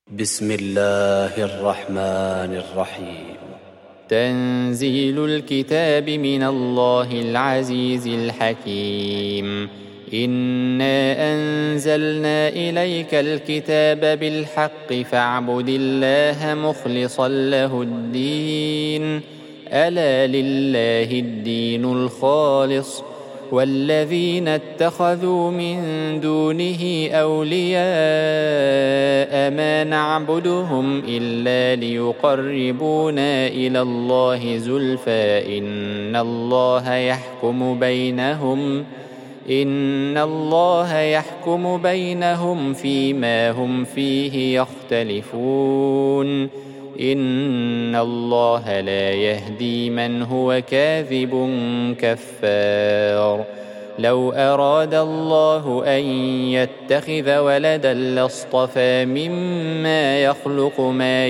بسم الله الرحمن الرحيم. تنزيل الكتاب من الله العزيز الحكيم. إنا أنزلنا إليك الكتاب بالحق فاعبد الله مخلصا له الدين. ألا لله الدين الخالص والذين اتخذوا من دونه أولياء ما نعبدهم إلا ليقربونا إلى الله زلفى إن الله يحكم بينهم فيما هم فيه يختلفون. إن الله لا يهدي من هو كاذب كفار. لو أراد الله أن يتخذ ولدا لاصطفى مما يخلق ما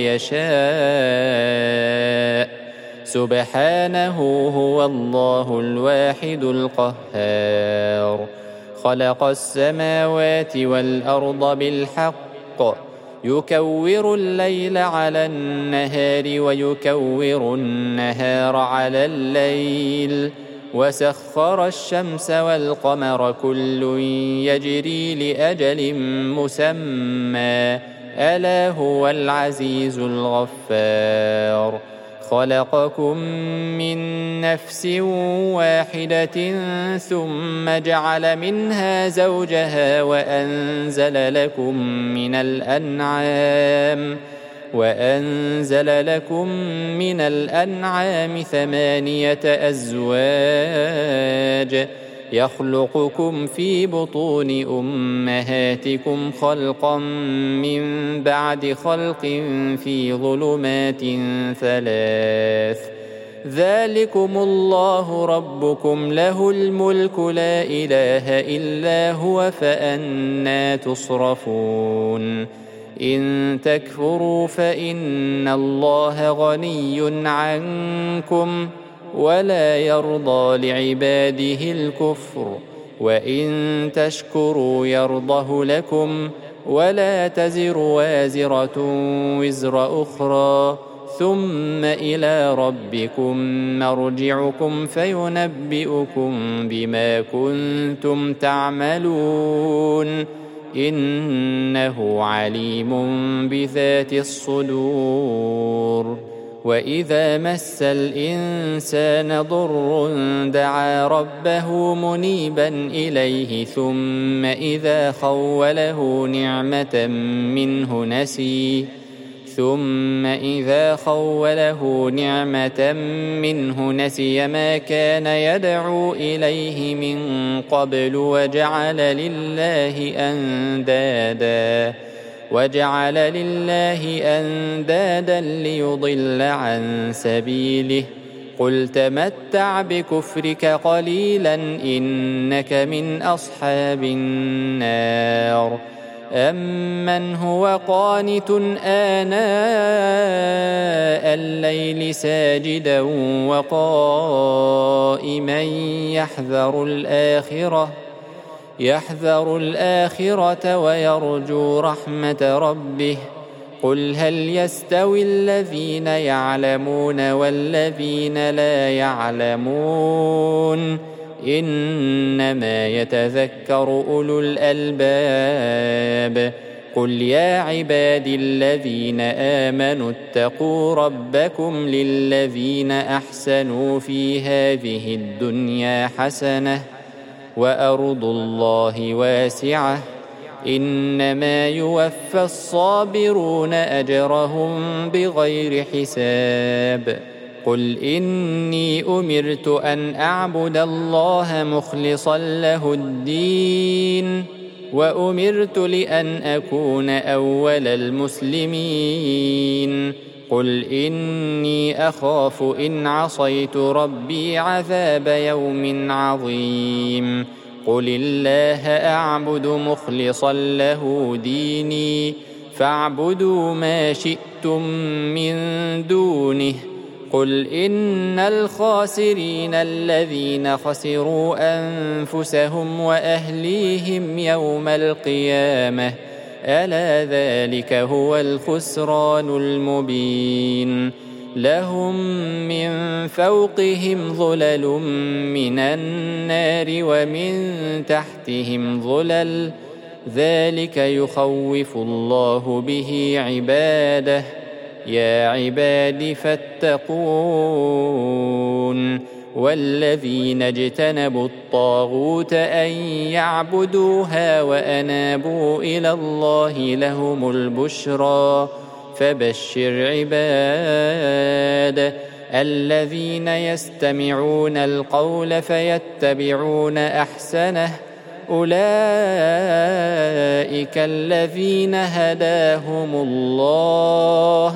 يشاء سبحانه هو الله الواحد القهار. خلق السماوات والأرض بالحق يكور الليل على النهار ويكور النهار على الليل وسخر الشمس والقمر كل يجري لأجل مسمى ألا هو العزيز الغفار. خلقكم من نفس واحدة ثم جعل منها زوجها وأنزل لكم من الأنعام 8 أزواج يخلقكم في بطون أمهاتكم خلقا من بعد خلق في ظلمات 3. ذلكم الله ربكم له الملك لا إله إلا هو فأنى تصرفون. إن تكفروا فإن الله غني عنكم ولا يرضى لعباده الكفر وإن تشكروا يرضه لكم ولا تزر وازرة وزر أخرى ثم إلى ربكم مرجعكم فينبئكم بما كنتم تعملون. إنه عليم بذات الصدور. وإذا مس الإنسان ضر دعا ربه منيبا إليه ثم إذا خوله نعمة منه نسي ما كان يدعو إليه من قبل وجعل لله أندادا ليضل عن سبيله. قل تمتع بكفرك قليلا إنك من أصحاب النار. أمن هو قانت آناء الليل ساجدا وقائما يحذر الآخرة ويرجو رحمة ربه. قل هل يستوي الذين يعلمون والذين لا يعلمون إنما يتذكر أولو الألباب. قل يا عبادي الذين آمنوا اتقوا ربكم للذين أحسنوا في هذه الدنيا حسنة وأرض الله واسعة إنما يوفى الصابرون أجرهم بغير حساب. قل إني أمرت أن أعبد الله مخلصا له الدين وأمرت لأن أكون أول المسلمين. قل إني أخاف إن عصيت ربي عذاب يوم عظيم. قل الله أعبد مخلصا له ديني فاعبدوا ما شئتم من دونه. قل إن الخاسرين الذين خسروا أنفسهم وأهليهم يوم القيامة ألا ذلك هو الخسران المبين لهم من فوقهم ظلل من النار ومن تحتهم ظلل ذلك يخوف الله به عباده يا عباد فاتقون والذين اجتنبوا الطاغوت أن يعبدوها وأنابوا إلى الله لهم البشرى فبشر عباد الذين يستمعون القول فيتبعون أحسنه أولئك الذين هداهم الله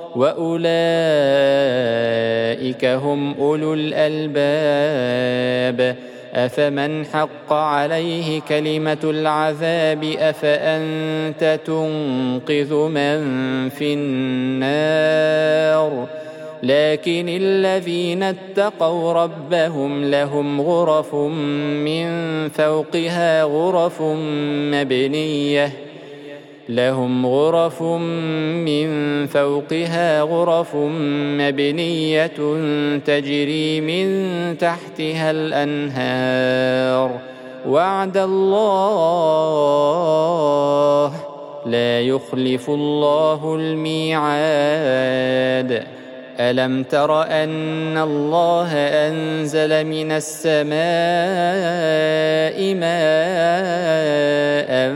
وأولئك هم أولو الألباب أفمن حق عليه كلمة العذاب أفأنت تنقذ من في النار لكن الذين اتقوا ربهم لهم غرف من فوقها غرف مبنية تجري من تحتها الأنهار وعد الله لا يخلف الله الميعاد ألم تر أن الله أنزل من السماء ماء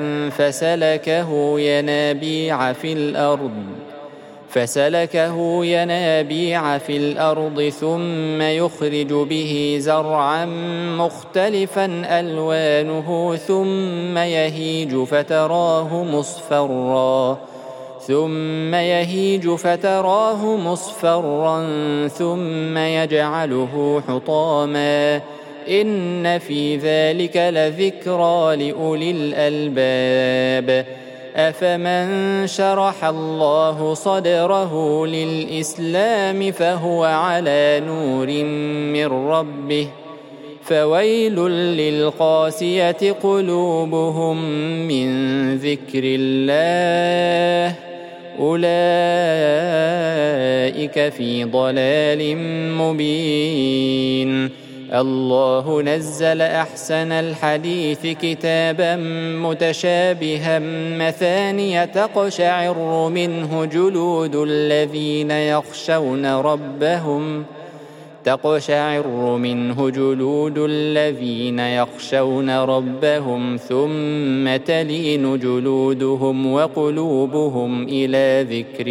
فسلكه ينابيع في الأرض ثم يخرج به زرعا مختلفا ألوانه ثم يهيج فتراه مصفرا ثم يجعله حطاما إن في ذلك لذكرى لأولي الألباب أفمن شرح الله صدره للإسلام فهو على نور من ربه فويل للقاسية قلوبهم من ذكر الله أولئك في ضلال مبين الله نزل أحسن الحديث كتابا متشابها مثانية تقشعر منه جلود الذين يخشون ربهم ثم تلين جلودهم وقلوبهم إلى ذكر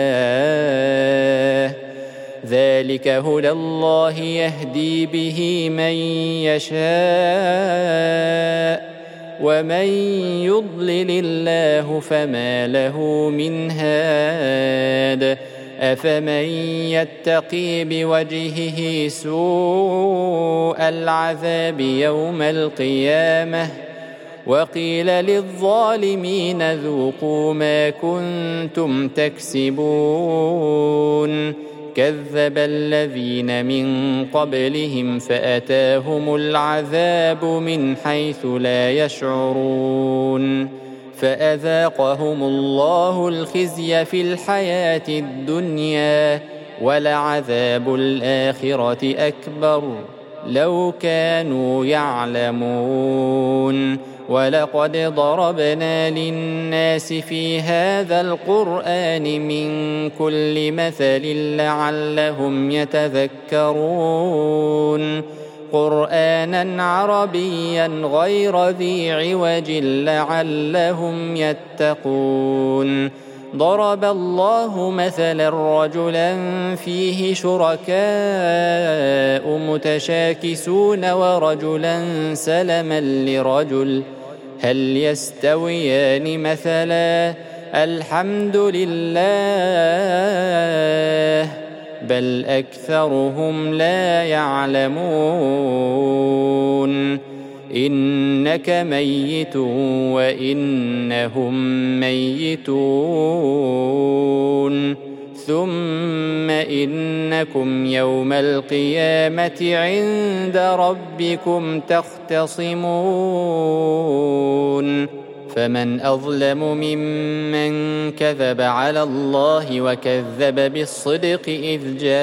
الله ذلك هدى الله يهدي به من يشاء ومن يضلل الله فما له من هاد أفمن يتقي بوجهه سوء العذاب يوم القيامة وقيل للظالمين ذوقوا ما كنتم تكسبون كذب الذين من قبلهم فأتاهم العذاب من حيث لا يشعرون فأذاقهم الله الخزي في الحياة الدنيا ولعذاب الآخرة أكبر لو كانوا يعلمون ولقد ضربنا للناس في هذا القرآن من كل مثل لعلهم يتذكرون قرآنا عربيا غير ذي عوج لعلهم يتقون ضرب الله مثلا رجلا فيه شركاء متشاكسون ورجلا سلما لرجل هل يستويان مثلا الحمد لله بل أكثرهم لا يعلمون إنك ميت وإنهم ميتون ثم إنكم يوم القيامة عند ربكم تختصمون فمن أظلم ممن كذب على الله وكذب بالصدق إذ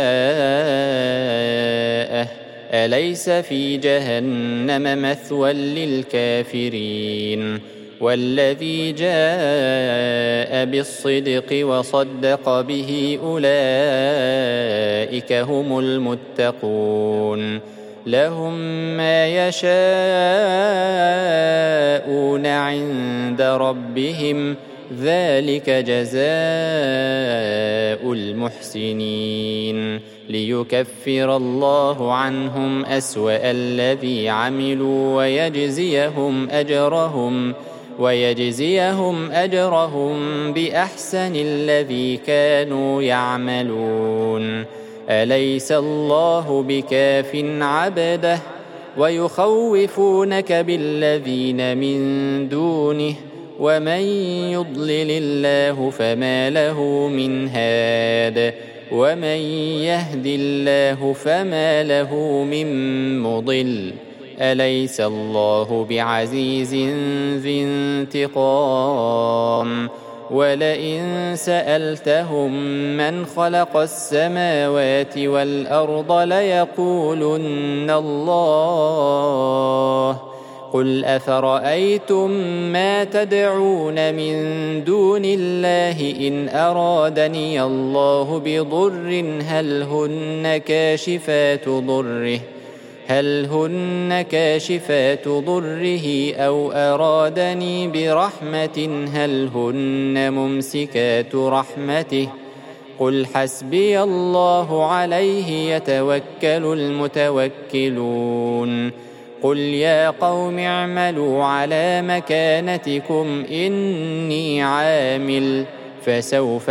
جاءه أليس في جهنم مثوى للكافرين والذي جاء بالصدق وصدق به أولئك هم المتقون لهم ما يشاءون عند ربهم ذلك جزاء المحسنين ليكفر الله عنهم أسوأ الذي عملوا ويجزيهم أجرهم بأحسن الذي كانوا يعملون أليس الله بكاف عبده ويخوفونك بالذين من دونه ومن يضلل الله فما له من هاد ومن يهد الله فما له من مضل أليس الله بعزيز ذي انتقام ولئن سألتهم من خلق السماوات والأرض ليقولن الله قل أفرأيتم ما تدعون من دون الله إن أرادني الله بضر هل هن كاشفات ضره أو أرادني برحمة هل هن ممسكات رحمته قل حسبي الله عليه يتوكل المتوكلون قل يا قوم اعملوا على مكانتكم إني عامل فسوف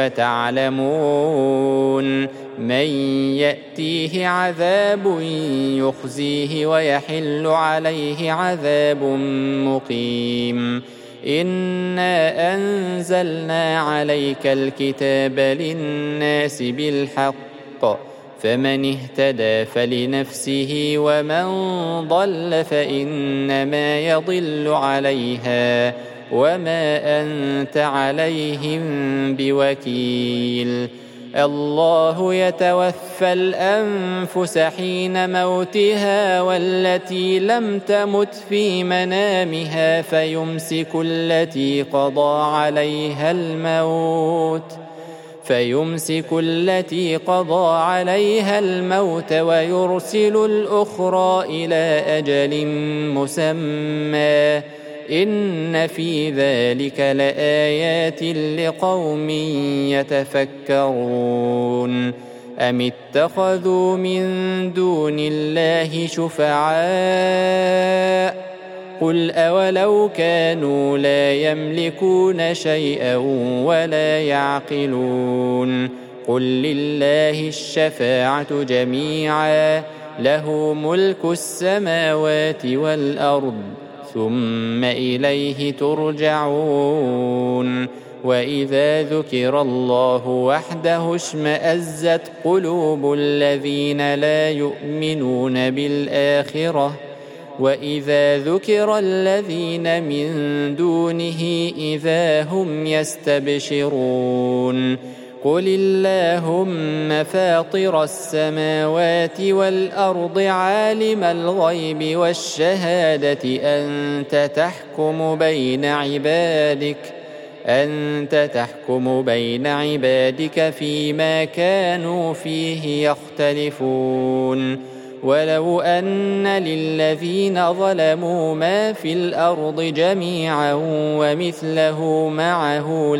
تعلمون من يأتيه عذاب يخزيه ويحل عليه عذاب مقيم إنا أنزلنا عليك الكتاب للناس بالحق فمن اهتدى فلنفسه ومن ضل فإنما يضل عليها وما أنت عليهم بوكيل الله يتوفى الأنفس حين موتها والتي لم تمت في منامها فيمسك التي قضى عليها الموت ويرسل الأخرى إلى أجل مسمى إن في ذلك لآيات لقوم يتفكرون أم اتخذوا من دون الله شفعاء قل أولو كانوا لا يملكون شيئا ولا يعقلون قل لله الشفاعة جميعا له ملك السماوات والأرض ثم إليه ترجعون وإذا ذكر الله وحده اشمأزت قلوب الذين لا يؤمنون بالآخرة وإذا ذكر الذين من دونه إذا هم يستبشرون قل اللهم فاطر السماوات والأرض عالم الغيب والشهادة أنت تحكم بين عبادك فيما كانوا فيه يختلفون ولو أن للذين ظلموا ما في الأرض جميعا ومثله معه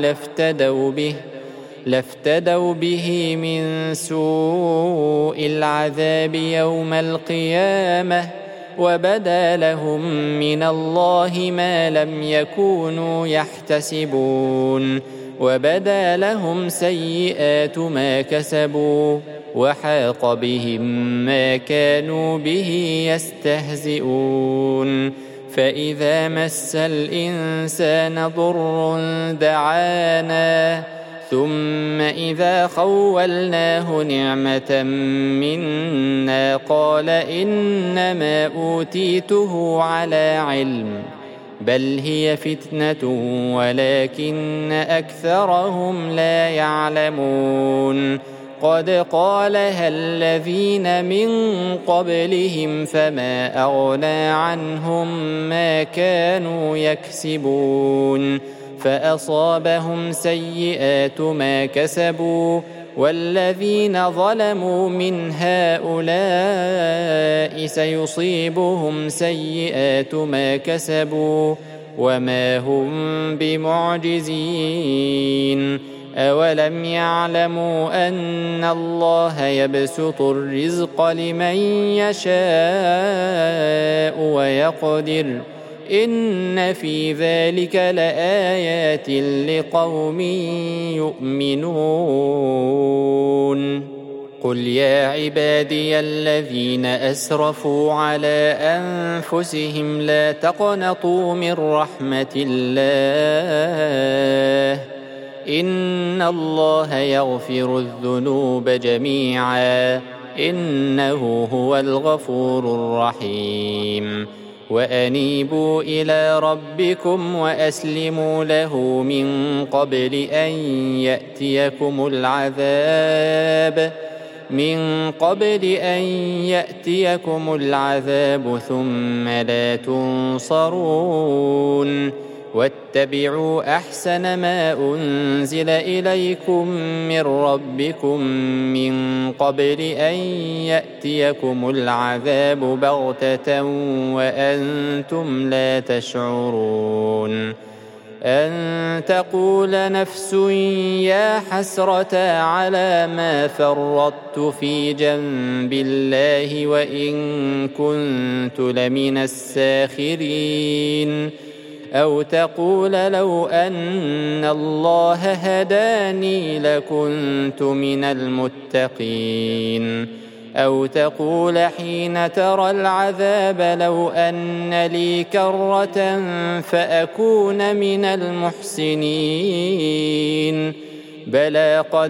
لافتدوا به من سوء العذاب يوم القيامة وبدا لهم من الله ما لم يكونوا يحتسبون وبدا لهم سيئات ما كسبوا وحاق بهم ما كانوا به يستهزئون فإذا مس الإنسان ضر دعانا ثم إذا خولناه نعمة منا قال إنما أوتيته على علم بل هي فتنة ولكن أكثرهم لا يعلمون قد قالها الذين من قبلهم فما أغنى عنهم ما كانوا يكسبون فأصابهم سيئات ما كسبوا والذين ظلموا من هؤلاء سيصيبهم سيئات ما كسبوا وما هم بمعجزين أولم يعلموا أن الله يبسط الرزق لمن يشاء ويقدر إن في ذلك لآيات لقوم يؤمنون قل يا عبادي الذين أسرفوا على أنفسهم لا تقنطوا من رحمة الله إن الله يغفر الذنوب جميعا إنه هو الغفور الرحيم وأنيبوا إلى ربكم وأسلموا له من قبل أن يأتيكم العذاب ثم لا تنصرون واتبعوا أحسن ما أنزل إليكم من ربكم من قبل أن يأتيكم العذاب بغتة وأنتم لا تشعرون أن تقول نفس يا حسرة على ما فرطت في جنب الله وإن كنت لمن الساخرين أو تقول لو أن الله هداني لكنت من المتقين أو تقول حين ترى العذاب لو أن لي كرة فأكون من المحسنين بلى قد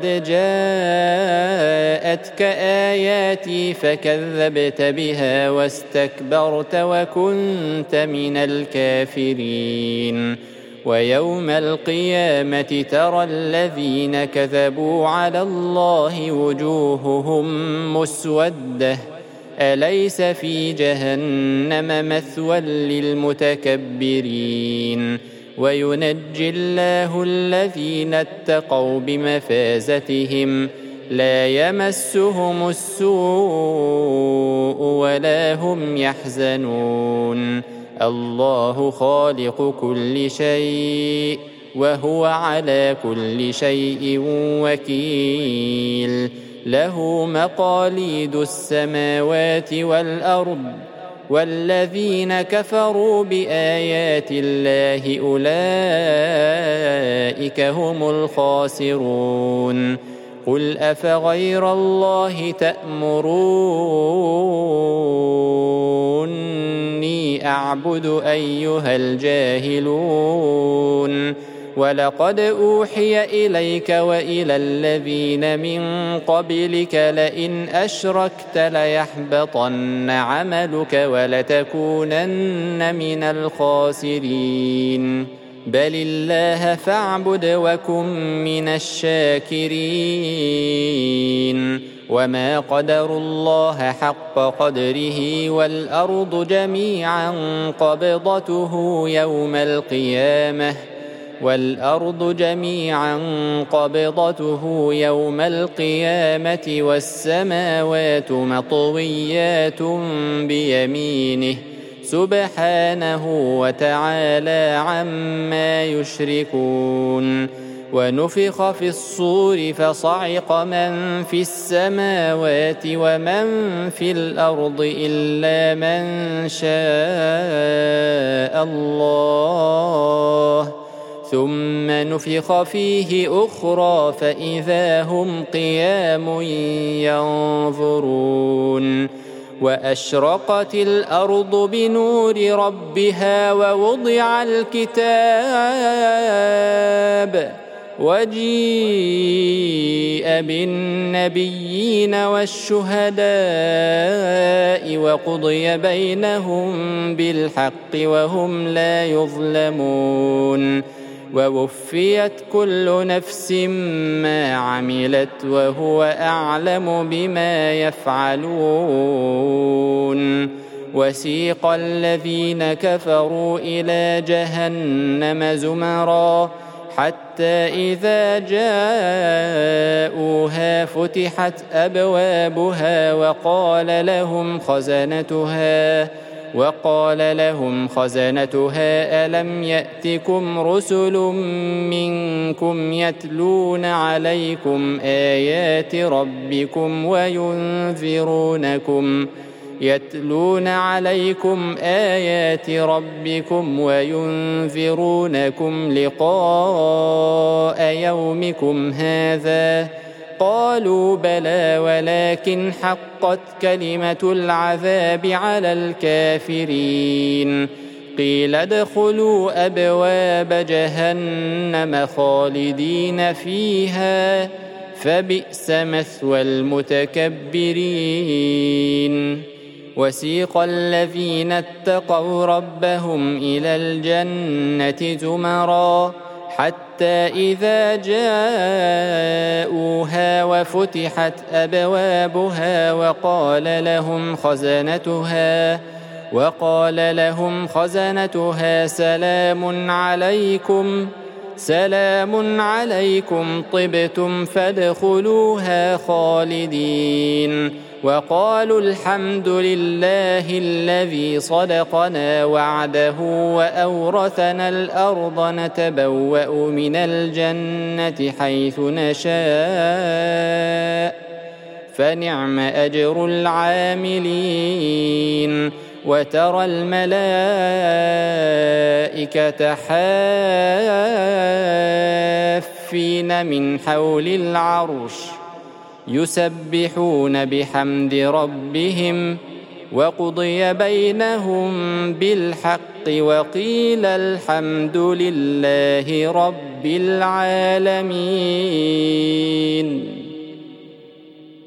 جاءتك آياتي فكذبت بها واستكبرت وكنت من الكافرين ويوم القيامة ترى الذين كذبوا على الله وجوههم مسودة أليس في جهنم مثوى للمتكبرين وينجي الله الذين اتقوا بمفازتهم لا يمسهم السوء ولا هم يحزنون الله خالق كل شيء وهو على كل شيء وكيل له مقاليد السماوات والأرض والذين كفروا بآيات الله أولئك هم الخاسرون قل أفغير الله تأمروني أعبد أيها الجاهلون ولقد أوحي إليك وإلى الذين من قبلك لئن أشركت ليحبطن عملك ولتكونن من الخاسرين بل الله فاعبد وكن من الشاكرين وما قدروا الله حق قدره والأرض جميعا قبضته يوم القيامة والسماوات مطويات بيمينه سبحانه وتعالى عما يشركون ونفخ في الصور فصعق من في السماوات ومن في الأرض إلا من شاء الله ثم نفخ فيه أخرى فإذا هم قيام ينظرون وأشرقت الأرض بنور ربها ووضع الكتاب وجيء بالنبيين والنبيين والشهداء وقضي بينهم بالحق وهم لا يظلمون ووفيت كل نفس ما عملت وهو أعلم بما يفعلون وسيق الذين كفروا إلى جهنم زمرا حتى إذا جاءوها فتحت أبوابها وقال لهم خزنتها ألم يأتكم رسل منكم يتلون عليكم آيات ربكم وينذرونكم لقاء يومكم هذا قالوا بلى ولكن حقت كلمة العذاب على الكافرين قيل ادخلوا أبواب جهنم خالدين فيها فبئس مثوى المتكبرين وسيق الذين اتقوا ربهم إلى الجنة زمرا حتى إذا جاءوها وفتحت أبوابها وقال لهم خزنتها سلام عليكم طبتم فادخلوها خالدين وقالوا الحمد لله الذي صدقنا وعده وأورثنا الأرض نتبوأ من الجنة حيث نشاء فنعم أجر العاملين وترى الملائكة حافين من حول العرش يسبحون بحمد ربهم وقضي بينهم بالحق وقيل الحمد لله رب العالمين.